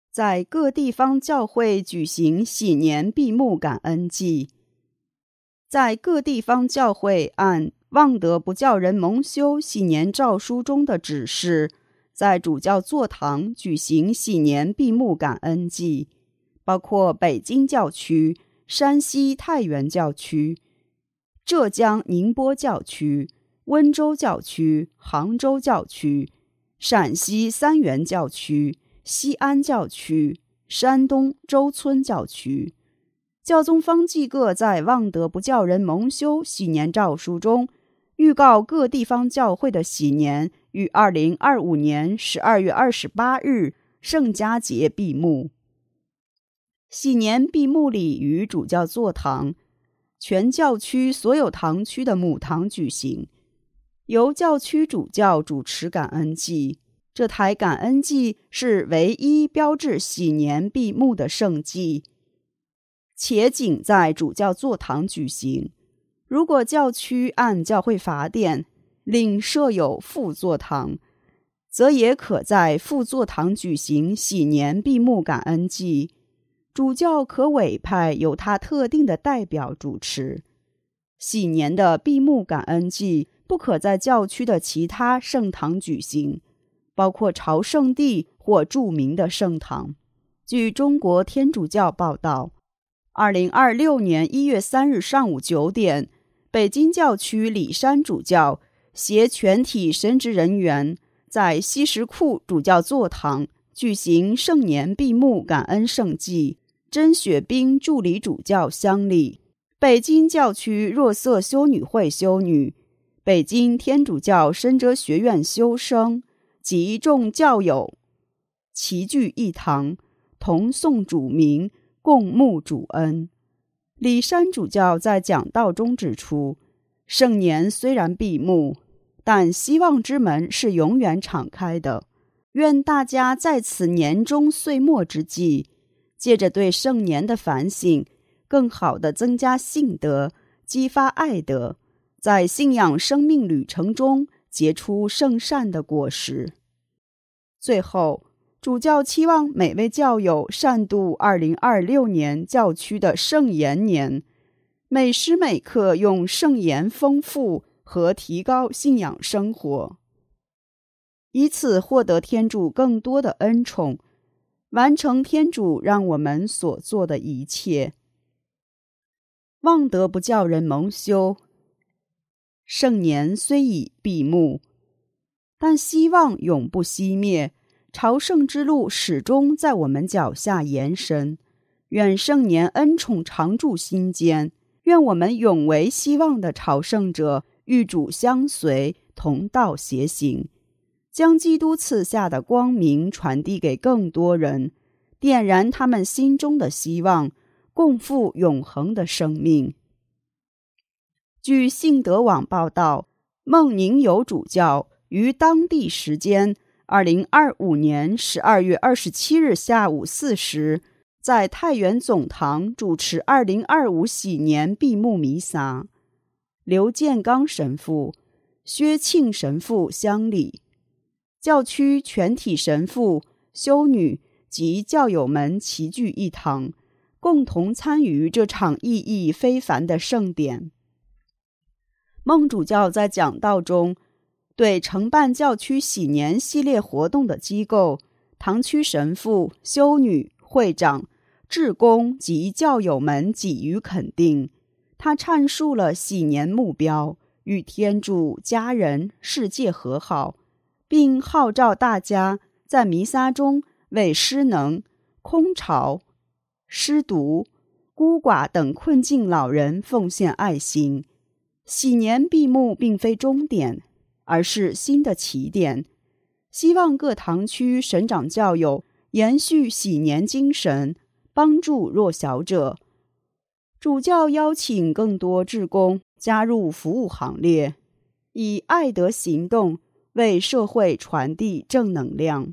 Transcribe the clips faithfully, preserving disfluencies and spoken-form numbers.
在各地方教会举行喜年闭幕感恩祭。在各地方教会按望德不教人蒙羞喜年诏书中的指示，在主教座堂举行喜年闭幕感恩祭，包括北京教区、山西太原教区、浙江宁波教区、温州教区、杭州教区、陕西三原教区、西安教区、山东周村教区。教宗方济各在望德不教人蒙羞喜年诏书中预告各地方教会的喜年于二零二五年十二月二十八日圣家节闭幕。喜年闭幕礼于主教座堂，全教区所有堂区的母堂举行，由教区主教主持感恩祭。这台感恩祭是唯一标志喜年闭幕的圣祭，且仅在主教座堂举行。如果教区按教会法典另设有副座堂，则也可在副座堂举行喜年闭幕感恩祭。主教可委派由他特定的代表主持。喜年的闭幕感恩祭不可在教区的其他圣堂举行，包括朝圣地或著名的圣堂。据中国天主教报道，二零二六年一月三日上午九点，北京教区李山主教携全体神职人员在西什库主教座堂举行圣年闭幕感恩圣祭，甄雪冰助理主教乡里，北京教区若瑟修女会修女、北京天主教深哲学院修生及众教友齐聚一堂，同颂主名，共沐主恩。李山主教在讲道中指出，圣年虽然闭幕，但希望之门是永远敞开的。愿大家在此年终岁末之际，借着对圣年的反省，更好地增加信德，激发爱德，在信仰生命旅程中结出圣善的果实。最后，主教期望每位教友善度二零二六年教区的圣言年，每时每刻用圣言丰富和提高信仰生活，以此获得天主更多的恩宠，完成天主让我们所做的一切。望德不教人蒙羞，圣年虽已闭幕，但希望永不熄灭，朝圣之路始终在我们脚下延伸。愿圣年恩宠常驻心间，愿我们永为希望的朝圣者，与主相随，同道偕行，将基督赐下的光明传递给更多人，点燃他们心中的希望，共赴永恒的生命。据信德网报道，孟宁友主教于当地时间二零二五年十二月二十七日下午四时，在太原总堂主持二零二五喜年闭幕弥撒。刘建刚神父、薛庆神父乡里，教区全体神父、修女及教友们齐聚一堂，共同参与这场意义非凡的盛典。孟主教在讲道中，对承办教区喜年系列活动的机构、堂区神父、修女、会长、志工及教友们给予肯定。他阐述了喜年目标，与天主、家人、世界和好，并号召大家在弥撒中为失能、空巢、失独、孤寡等困境老人奉献爱心。喜年闭幕并非终点，而是新的起点。希望各堂区神长教友延续喜年精神，帮助弱小者。主教邀请更多志工加入服务行列，以爱德行动为社会传递正能量。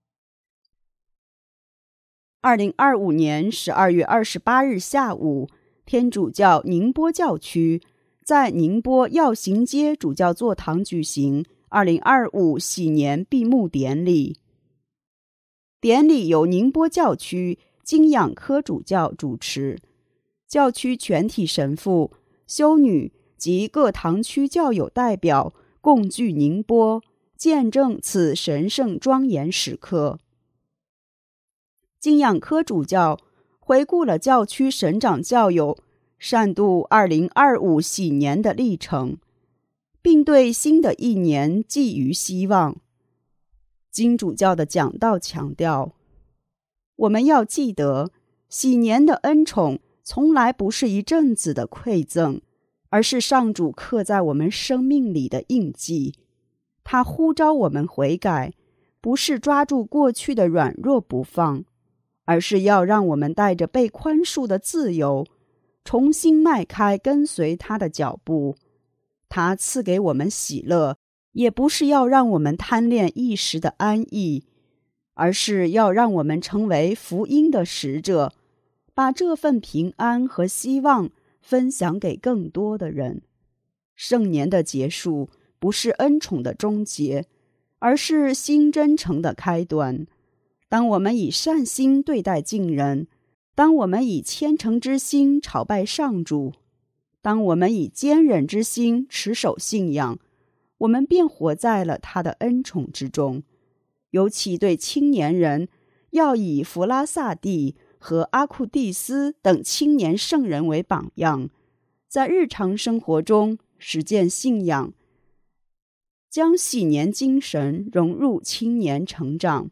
二零二五年十二月二十八日下午，天主教宁波教区在宁波耀行街主教座堂举行二零二五喜年闭幕典礼。 典礼由宁波教区敬仰科主教主持，教区全体神父、修女及各堂区教友代表共聚宁波，见证此神圣庄严时刻。敬仰科主教回顾了教区神长教友善度二零二五喜年的历程，并对新的一年寄予希望。金主教的讲道强调，我们要记得，喜年的恩宠从来不是一阵子的馈赠，而是上主刻在我们生命里的印记。他呼召我们悔改，不是抓住过去的软弱不放，而是要让我们带着被宽恕的自由，重新迈开跟随他的脚步。他赐给我们喜乐，也不是要让我们贪恋一时的安逸，而是要让我们成为福音的使者，把这份平安和希望分享给更多的人。圣年的结束不是恩宠的终结，而是新征程的开端。当我们以善心对待近人，当我们以虔诚之心朝拜上主，当我们以坚忍之心持守信仰，我们便活在了他的恩宠之中。尤其对青年人，要以弗拉萨蒂和阿库蒂斯等青年圣人为榜样，在日常生活中实践信仰，将喜年精神融入青年成长。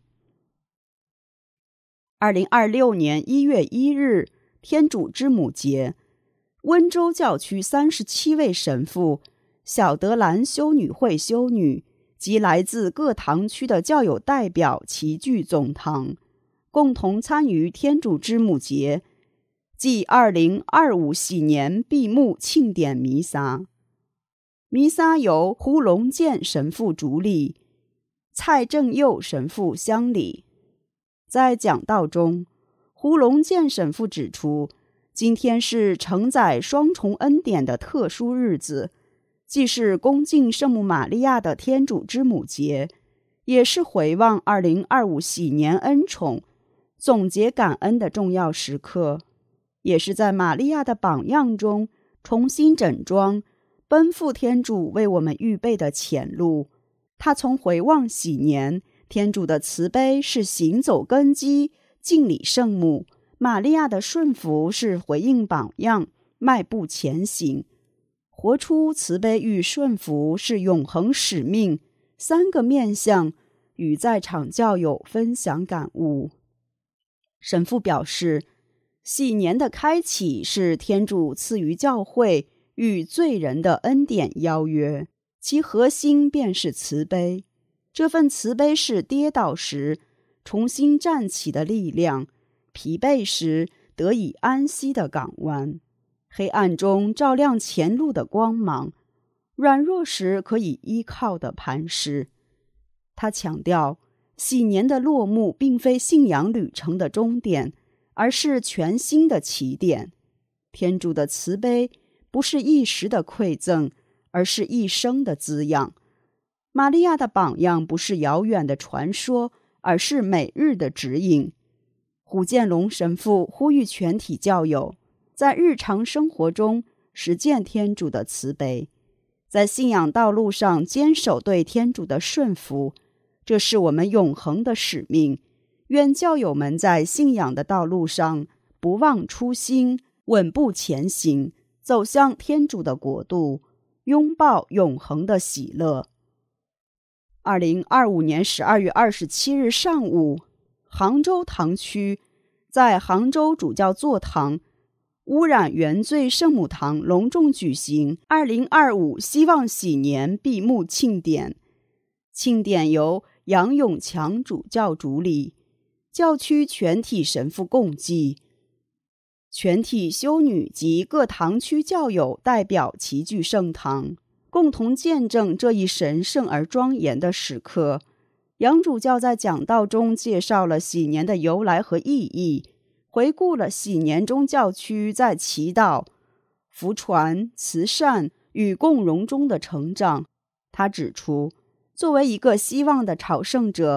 二零二六年一月一日，天主之母节，温州教区三十七位神父、小德兰修女会修女及来自各堂区的教友代表齐聚总堂，共同参与天主之母节暨二零二五喜年闭幕庆典弥撒。弥撒由胡龙健神父主礼，蔡正佑神父乡礼。在讲道中，胡龙健神父指出，今天是承载双重恩典的特殊日子，既是恭敬圣母玛利亚的天主之母节，也是回望二零二五喜年恩宠、总结感恩的重要时刻，也是在玛利亚的榜样中重新整装，奔赴天主为我们预备的前路。他从回望喜年，天主的慈悲是行走根基，敬礼圣母；玛利亚的顺服是回应榜样，迈步前行。活出慈悲与顺服是永恒使命，三个面向与在场教友分享感悟。神父表示，喜年的开启是天主赐予教会与罪人的恩典邀约，其核心便是慈悲。这份慈悲是跌倒时重新站起的力量，疲惫时得以安息的港湾，黑暗中照亮前路的光芒，软弱时可以依靠的磐石。他强调，喜年的落幕并非信仰旅程的终点，而是全新的起点。天主的慈悲不是一时的馈赠，而是一生的滋养。玛利亚的榜样不是遥远的传说，而是每日的指引。胡建龙神父呼吁全体教友在日常生活中实践天主的慈悲，在信仰道路上坚守对天主的顺服，这是我们永恒的使命。愿教友们在信仰的道路上不忘初心，稳步前行，走向天主的国度，拥抱永恒的喜乐。二零二五年十二月二十七日上午，杭州堂区在杭州主教座堂污染原罪圣母堂隆重举行二零二五希望喜年闭幕庆典。庆典由杨永强主教主礼，教区全体神父共祭，全体修女及各堂区教友代表齐聚圣堂，共同见证这一神圣而庄严的时刻。杨主教在讲道中介绍了喜年的由来和意义，回顾了喜年中教区在祈祷、福传、慈善与共荣中的成长。他指出，作为一个希望的朝圣者，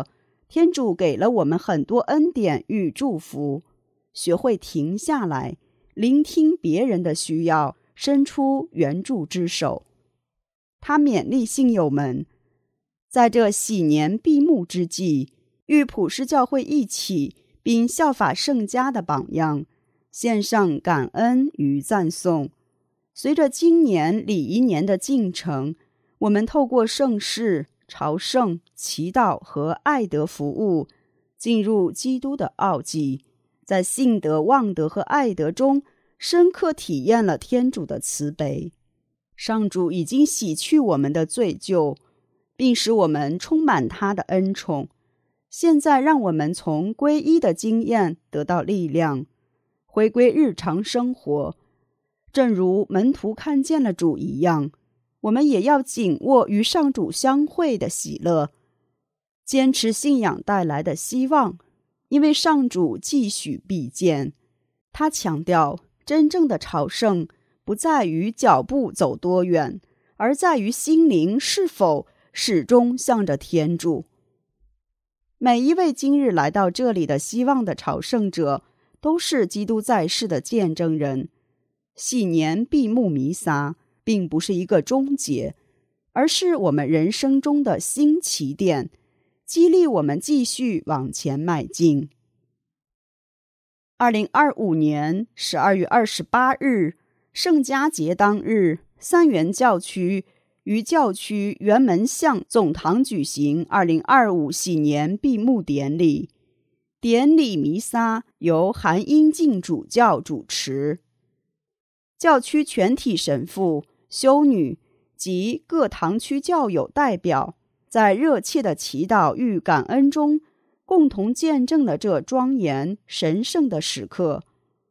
天主给了我们很多恩典与祝福，学会停下来，聆听别人的需要，伸出援助之手。他勉励信友们，在这喜年闭幕之际，与普世教会一起，并效法圣家的榜样，献上感恩与赞颂。随着今年礼仪年的进程，我们透过圣事、朝圣、祈祷和爱德服务，进入基督的奥迹，在信德、望德和爱德中深刻体验了天主的慈悲。上主已经洗去我们的罪疚，并使我们充满他的恩宠。现在让我们从皈依的经验得到力量，回归日常生活。正如门徒看见了主一样，我们也要紧握与上主相会的喜乐，坚持信仰带来的希望，因为上主继续必见。他强调，真正的朝圣不在于脚步走多远，而在于心灵是否始终向着天主。每一位今日来到这里的希望的朝圣者，都是基督在世的见证人。喜年闭幕弥撒并不是一个终结，而是我们人生中的新起点，激励我们继续往前迈进。二零二五年十二月二十八日，圣家节当日，三元教区于教区辕门巷总堂举行二零二五喜年闭幕典礼。典礼弥撒由韩英静主教主持，教区全体神父、修女及各堂区教友代表在热切的祈祷与感恩中，共同见证了这庄严神圣的时刻。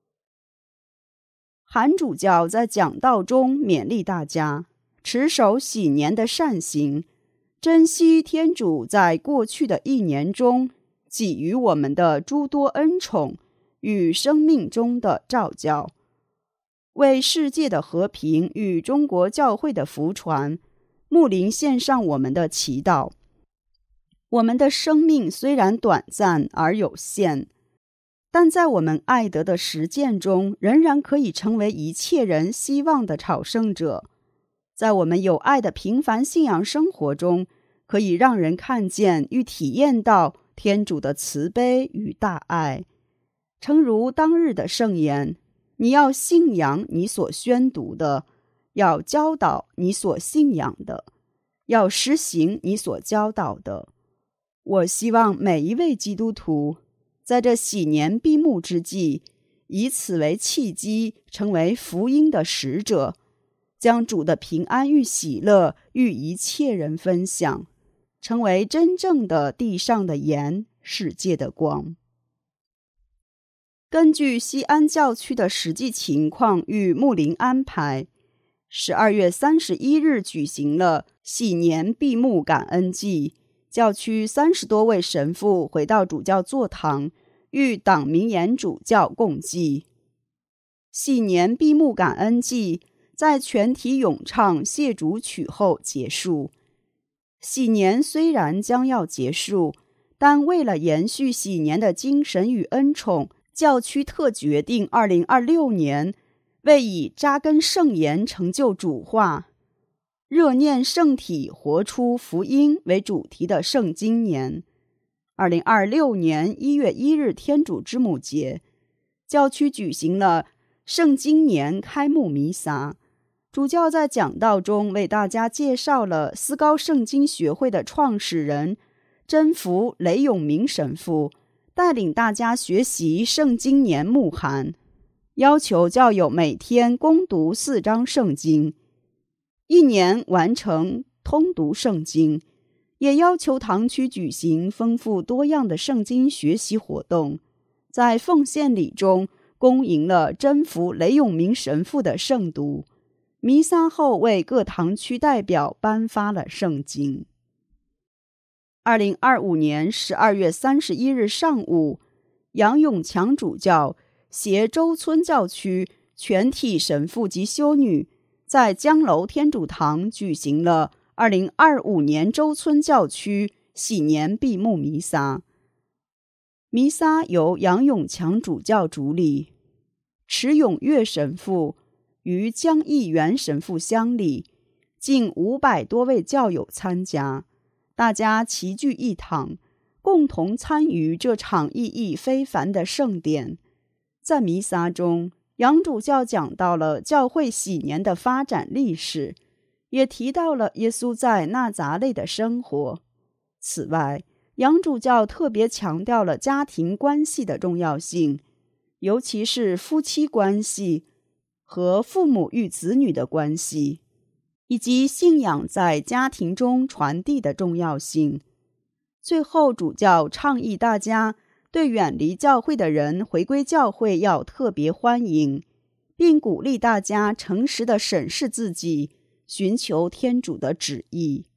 韩主教在讲道中勉励大家持守喜年的善行，珍惜天主在过去的一年中给予我们的诸多恩宠与生命中的照教，为世界的和平与中国教会的福传，牧灵献上我们的祈祷。我们的生命虽然短暂而有限，但在我们爱德的实践中，仍然可以成为一切人希望的朝圣者。在我们有爱的平凡信仰生活中，可以让人看见与体验到天主的慈悲与大爱。诚如当日的圣言，你要信仰你所宣读的，要教导你所信仰的，要实行你所教导的。我希望每一位基督徒在这喜年闭幕之际，以此为契机，成为福音的使者，将主的平安与喜乐与一切人分享，成为真正的地上的盐，世界的光。根据西安教区的实际情况与牧灵安排，十二月三十一日举行了喜年闭幕感恩祭。教区三十多位神父回到主教座堂，与党名言主教共祭。喜年闭幕感恩祭在全体咏唱谢主曲后结束。喜年虽然将要结束，但为了延续喜年的精神与恩宠，教区特决定二零二六年为以扎根圣言成就主化，热念圣体活出福音为主题的圣经年。二零二六年一月一日天主之母节，教区举行了圣经年开幕弥撒。主教在讲道中为大家介绍了思高圣经学会的创始人真福雷永明神父，带领大家学习圣经年牧函，要求教友每天攻读四章圣经，一年完成通读圣经，也要求堂区举行丰富多样的圣经学习活动。在奉献礼中恭迎了真福雷永明神父的圣读，弥撒后为各堂区代表颁发了圣经。二零二五年十二月三十一日上午，杨永强主教携周村教区全体神父及修女，在江楼天主堂举行了二零二五年周村教区喜年闭幕弥撒。 弥撒由杨永强主教主理，池永岳神父与江义元神父相理，近五百多位教友参加，大家齐聚一堂，共同参与这场意义非凡的盛典。在弥撒中，杨主教讲到了教会禧年的发展历史，也提到了耶稣在纳匝肋的生活。此外，杨主教特别强调了家庭关系的重要性，尤其是夫妻关系和父母与子女的关系，以及信仰在家庭中传递的重要性。最后，主教倡议大家对远离教会的人回归教会要特别欢迎，并鼓励大家诚实地审视自己，寻求天主的旨意。